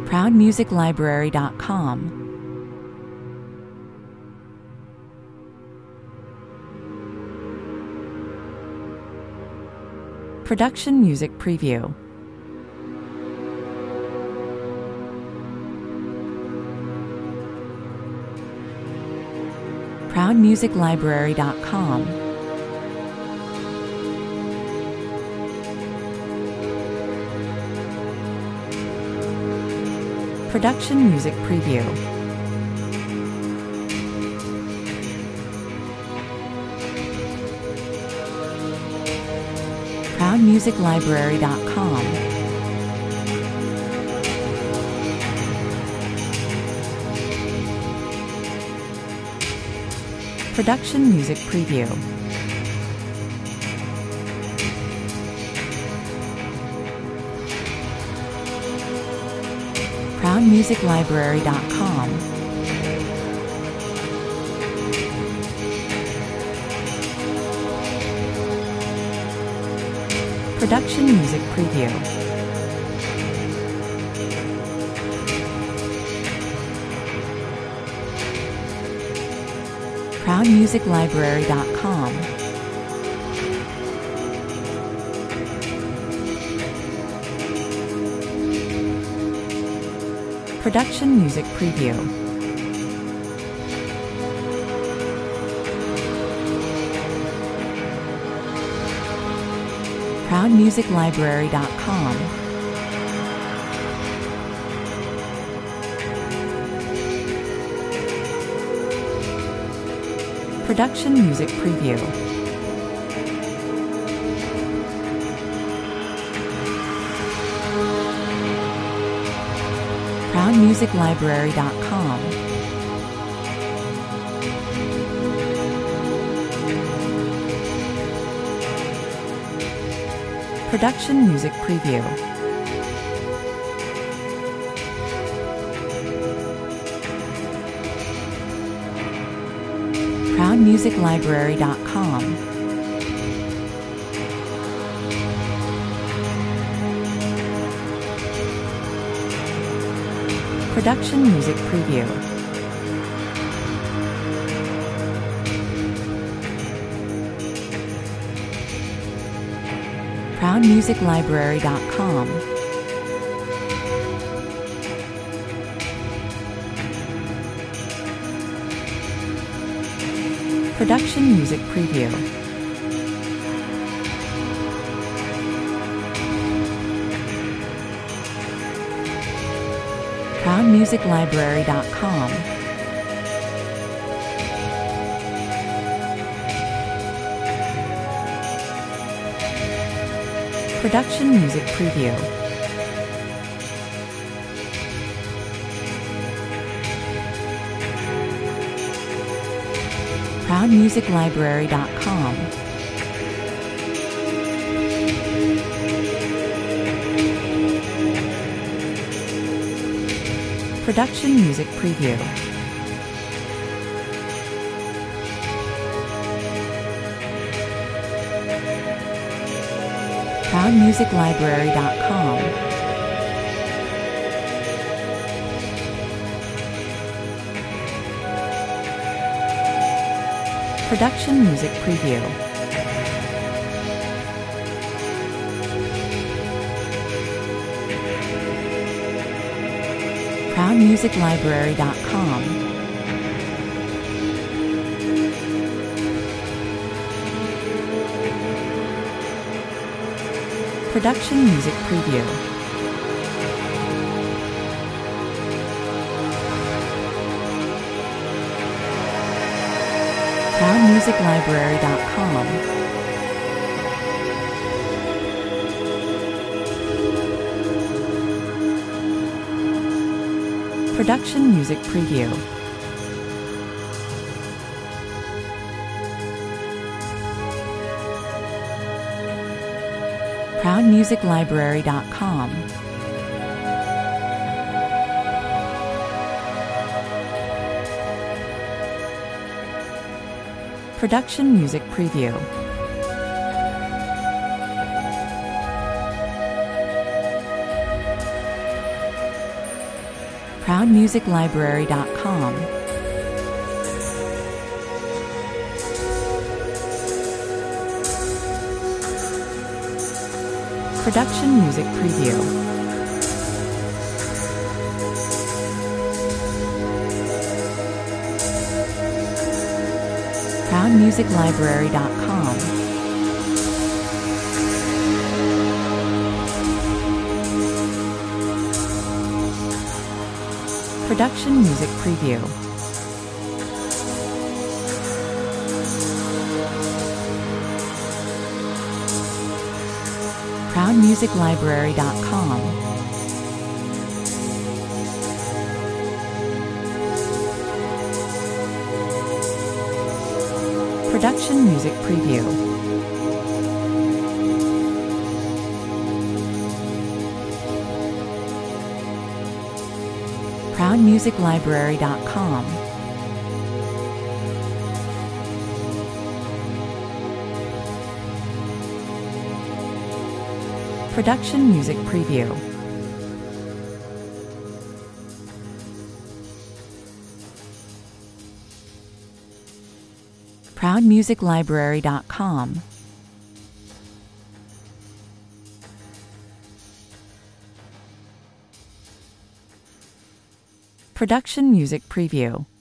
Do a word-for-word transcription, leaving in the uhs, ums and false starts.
proud music library dot com. Production Music Preview. proud music library dot com. Production Music Preview. proud music library dot com. Production Music Preview. proud music library dot com. Production Music Preview. proud music library dot com. Production Music Preview. proud music library dot com. Production Music Preview. proud music library dot com. Production Music Preview. proud music library dot com. Production Music Preview. proud music library dot com. Production Music Preview. proud music library dot com. Production Music Preview. proud music library dot com. Production Music Preview. proud music library dot com. Production Music Preview. proud music library dot com. Production Music Preview. proud music library dot com. Production Music Preview. proud music library dot com. Production Music Preview. proud music library dot com, Production Music Preview. proud music library dot com, Production Music Preview. proud music library dot com, Production Music Preview. proud music library dot com, Production Music Preview. proud music library dot com, Production Music Preview.